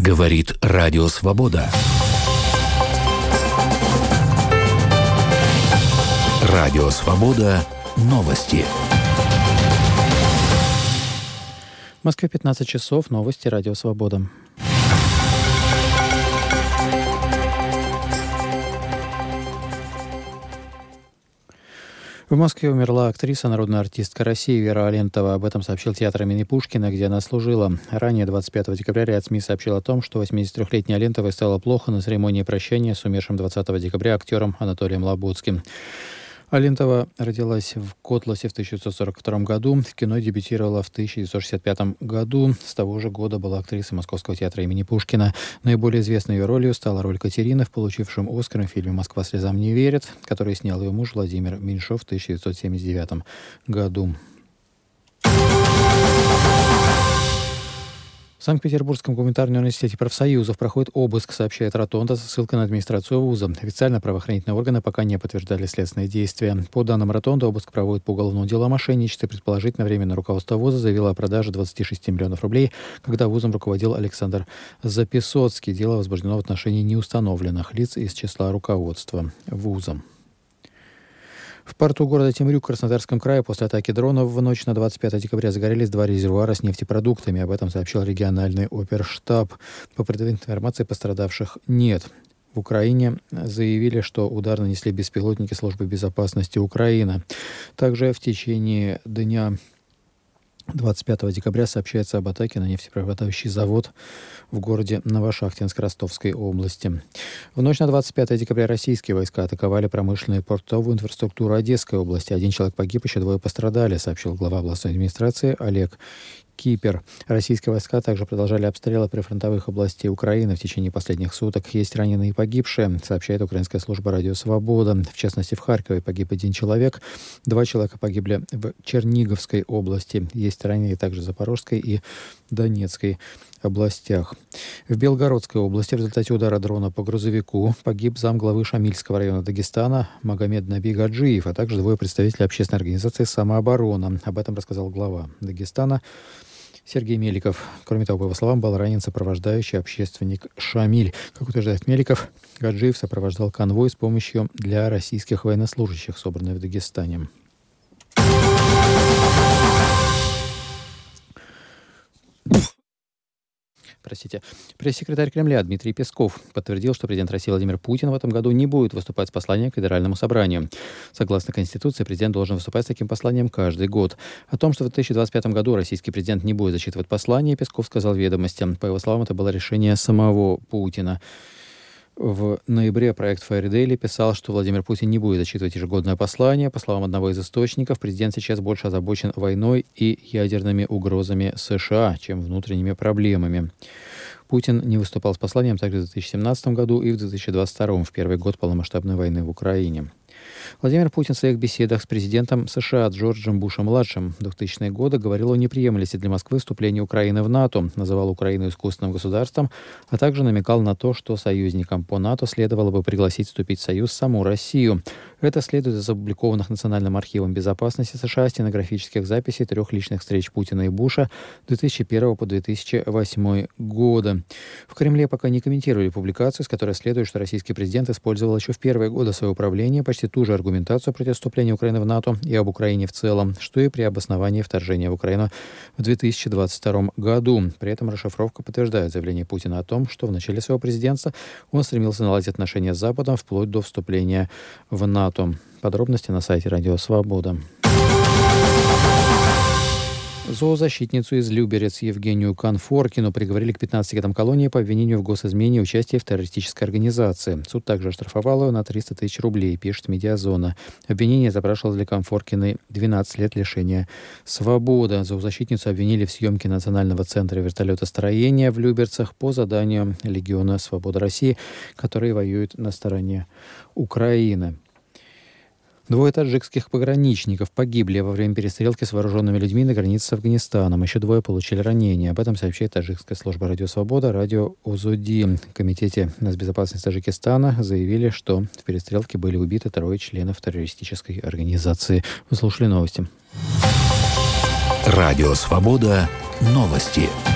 Говорит Радио Свобода. Радио Свобода. Новости. В Москве 15 часов. Новости Радио Свобода. В Москве умерла актриса, народная артистка России Вера Алентова. Об этом сообщил театр имени Пушкина, где она служила. Ранее, 25 декабря, ряд СМИ сообщил о том, что 83-летней Алентовой стало плохо на церемонии прощания с умершим 20 декабря актером Анатолием Лабудским. Алентова родилась в Котласе в 1942 году. В кино дебютировала в 1965 году. С того же года была актрисой Московского театра имени Пушкина. Наиболее известной ее ролью стала роль Катерины в получившем «Оскар» в фильме «Москва слезам не верит», который снял ее муж Владимир Меньшов в 1979 году. В Санкт-Петербургском гуманитарном университете профсоюзов проходит обыск, сообщает Ротонда со ссылкой на администрацию вуза. Официально правоохранительные органы пока не подтверждали следственные действия. По данным Ротонда, обыск проводит по уголовному делу о мошенничестве. Предположительно, временное руководство вуза заявило о продаже 26 миллионов рублей, когда вузом руководил Александр Записоцкий. Дело возбуждено в отношении неустановленных лиц из числа руководства вуза. В порту города Темрюк в Краснодарском крае после атаки дронов в ночь на 25 декабря загорелись два резервуара с нефтепродуктами. Об этом сообщил региональный оперштаб. По предварительной информации, пострадавших нет. В Украине заявили, что удар нанесли беспилотники службы безопасности Украины. Также в течение дня 25 декабря сообщается об атаке на нефтеперерабатывающий завод в городе Новошахтинск Ростовской области. В ночь на 25 декабря российские войска атаковали промышленную и портовую инфраструктуру Одесской области. 1 человек погиб, еще 2 пострадали, сообщил глава областной администрации Олег Кипер. Российские войска также продолжали обстрелы прифронтовых областей Украины в течение последних суток. Есть раненые и погибшие, сообщает украинская служба «Радио Свобода». В частности, в Харькове погиб 1 человек. 2 человека погибли в Черниговской области. Есть раненые также в Запорожской и Донецкой областях. В Белгородской области в результате удара дрона по грузовику погиб замглавы Шамильского района Дагестана Магомед Наби Гаджиев, а также 2 представителей общественной организации «Самооборона». Об этом рассказал глава Дагестана Сергей Меликов. Кроме того, по его словам, был ранен сопровождающий общественник Шамиль. Как утверждает Меликов, Гаджиев сопровождал конвой с помощью для российских военнослужащих, собранной в Дагестане. Пресс-секретарь Кремля Дмитрий Песков подтвердил, что президент России Владимир Путин в этом году не будет выступать с посланием к Федеральному собранию. Согласно Конституции, президент должен выступать с таким посланием каждый год. О том, что в 2025 году российский президент не будет зачитывать послание, Песков сказал «Ведомостям». По его словам, это было решение самого Путина. В ноябре проект Fairy Daily писал, что Владимир Путин не будет зачитывать ежегодное послание. По словам одного из источников, президент сейчас больше озабочен войной и ядерными угрозами США, чем внутренними проблемами. Путин не выступал с посланием также в 2017 году и в 2022, в первый год полномасштабной войны в Украине. Владимир Путин в своих беседах с президентом США Джорджем Бушем-младшим в 2000-е годы говорил о неприемлемости для Москвы вступления Украины в НАТО, называл Украину искусственным государством, а также намекал на то, что союзникам по НАТО следовало бы пригласить вступить в Союз саму Россию. Это следует из опубликованных Национальным архивом безопасности США стенографических записей 3 личных встреч Путина и Буша 2001 по 2008 годы. В Кремле пока не комментировали публикацию, с которой следует, что российский президент использовал еще в первые годы своего правления почти ту же аргументацию против вступления Украины в НАТО и об Украине в целом, что и при обосновании вторжения в Украину в 2022 году. При этом расшифровка подтверждает заявление Путина о том, что в начале своего президентства он стремился наладить отношения с Западом вплоть до вступления в НАТО. Подробности на сайте Радио Свобода. Зоозащитницу из Люберец Евгению Конфоркину приговорили к 15 годам колонии по обвинению в госизмене и участии в террористической организации. Суд также оштрафовал ее на 300 тысяч рублей, пишет «Медиазона». Обвинение запрашивало для Конфоркиной 12 лет лишения свободы. Зоозащитницу обвинили в съемке Национального центра вертолетостроения в Люберцах по заданию Легиона Свободы России, который воюет на стороне Украины. 2 таджикских пограничников погибли во время перестрелки с вооруженными людьми на границе с Афганистаном. Еще 2 получили ранения. Об этом сообщает таджикская служба «Радио Свобода», радио Озуди. В Комитете безопасности Таджикистана заявили, что в перестрелке были убиты 3 членов террористической организации. Вы слушали новости. Радио Свобода. Новости.